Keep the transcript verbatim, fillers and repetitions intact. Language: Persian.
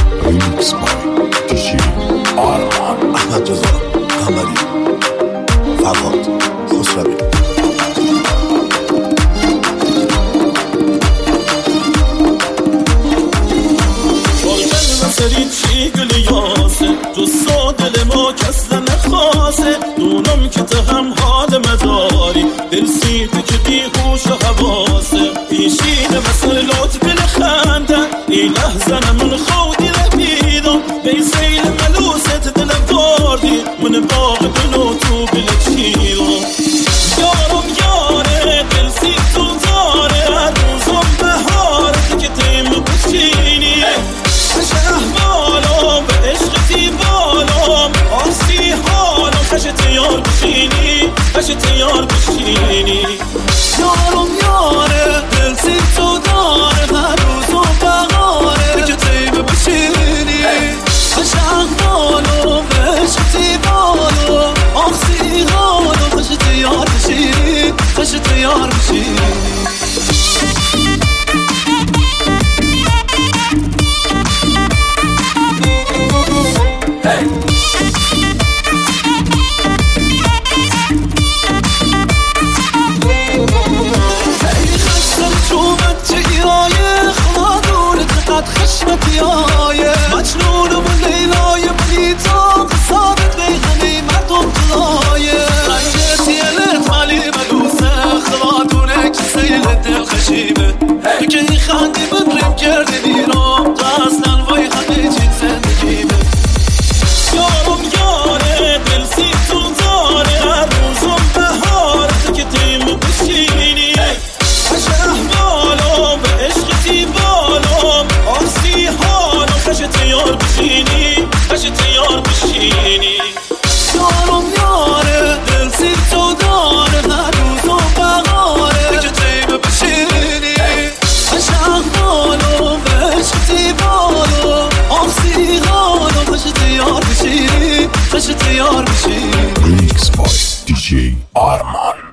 ریمیکس بای دیجی آرمان. احمد رضا قمری، فواد خسروی. سری چی گلی یاسه جو سا دل ما کس نخواسه دونم که تو هم حال مداری دل سیده که بیهوش و حواسه پیشین مسئلات بل خنده این لحظه من خودی لبیدم بی سیل ملوست دل باردی من باغ دلو تو بل چیدم یارم یاره دل سی تو داره هر روزم بهاره که تیم بچینی شهوالم به عشقتی بالم آسی حالم خشت یار بشینی خشت یار بشینی یارم یاره دل سی تو داره هر روزم بغاره که تیمه بشینی شهوالم به عشقتی بالم آسی حالم خشت یار بشینی خشت یار بشینی خشمتیایه مجنون و لیلای بلیتا ثابت بیغنی مردم جلایه رنگتی الت مالی ملوسه خلاتونه که سیل دل خشیمه تو که این خندی من ریم کردی بیرام تو اصلا وای همه چیز زندگیمه یارم یاره دل سی تو داره هر روزم بهاره تو که تیم بشینی شهوالم به عشقتی بالم آسی حالم خشت یار بشینی خشت یار بشینی یارم یاره دل سی تو داره هر روزم بغاره که تیمه بشینی شهوالم به عشقتی بالم آسی حالم خشت یار بشینی خشت یار بشینی. ریمیکس بای دیجی آرمان.